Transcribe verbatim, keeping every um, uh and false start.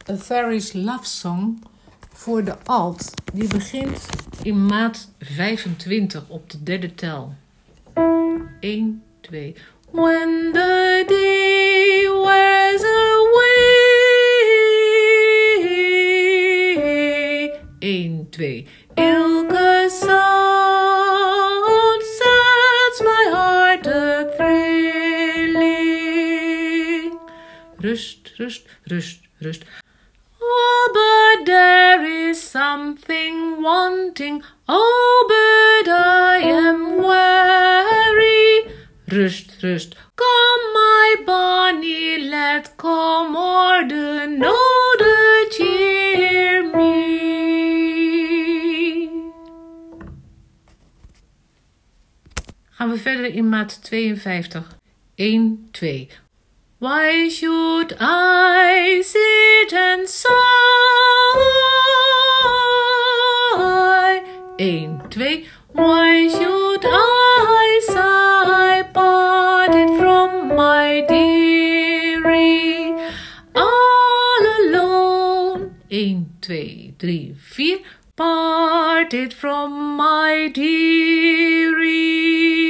A Fairy's Love Song voor de alt. Die begint in maat vijfentwintig op de derde tel. één, twee. When the day wears away. één, twee. Ilke sound sets my heart a thrilling. Rust, rust, rust, rust. Oh, but there is something wanting. Oh, but I am weary. Rust, rust. Come, my bonny lad, come o'er the note cheer me. Gaan we verder in maat tweeënvijftig. één, twee. Why should I sit and sigh? één, twee. Why should I sigh, parted from my dearie, all alone? één, twee, drie, vier. Parted from my dearie.